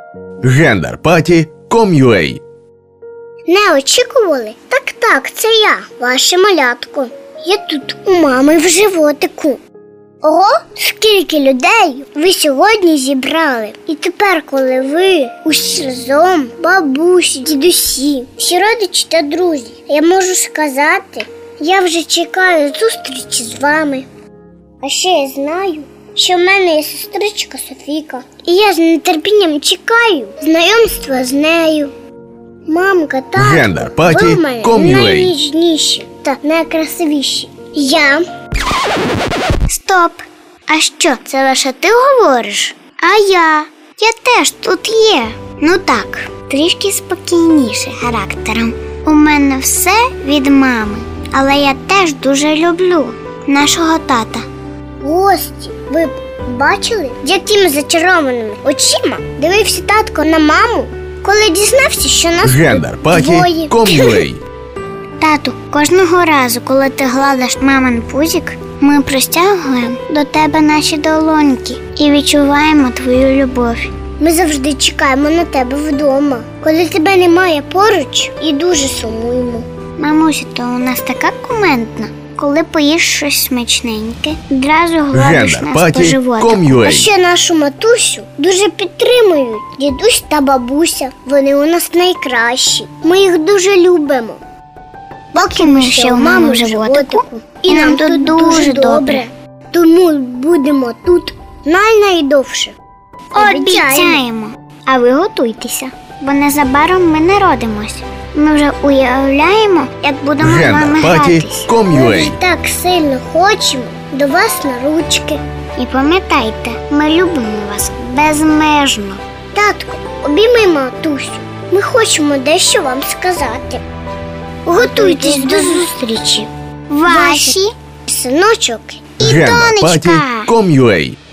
genderparty.com.ua. Не очікували? Так, це я, ваше малятко. Я тут у мами в животику. Ого, скільки людей ви сьогодні зібрали. І тепер, коли ви усі разом, бабусі, дідусі, всі родичі та друзі, я можу сказати, я вже чекаю зустрічі з вами. А ще я знаю, що в мене є сестричка Софійка, і я з нетерпінням чекаю знайомства з нею. Мамка, татко, ви в мене найніжніші та найкрасивіші. Я... Стоп! А що, це лише ти говориш? А я теж тут є. Ну так, трішки спокійніше характером. У мене все від мами, але я теж дуже люблю нашого тата. Гості, ви б бачили, якими зачарованими очима дивився татко на маму, коли дізнався, що нас двоє. genderparty.com.ua. Тату, кожного разу, коли ти гладиш мамин пузик, ми простягуємо до тебе наші долоньки і відчуваємо твою любов. Ми завжди чекаємо на тебе вдома, коли тебе немає поруч, і дуже сумуємо. Мамусю, то у нас така кумедна. Коли поїш щось смачненьке, одразу гладиш нас по животику. А ще нашу матусю дуже підтримують дідусь та бабуся. Вони у нас найкращі. Ми їх дуже любимо. Поки ми ще у мами в животику, і нам тут дуже добре. Тому будемо тут найдовше. Обіцяємо. А ви готуйтеся, бо незабаром ми народимось. Ми вже уявляємо, як будемо з вами гратись. Ми вже так сильно хочемо до вас на ручки. І пам'ятайте, ми любимо вас безмежно. Татко, обійми матусю. Ми хочемо дещо вам сказати. Готуйтесь до зустрічі. Ваші синочок і донечка. genderparty.com.ua.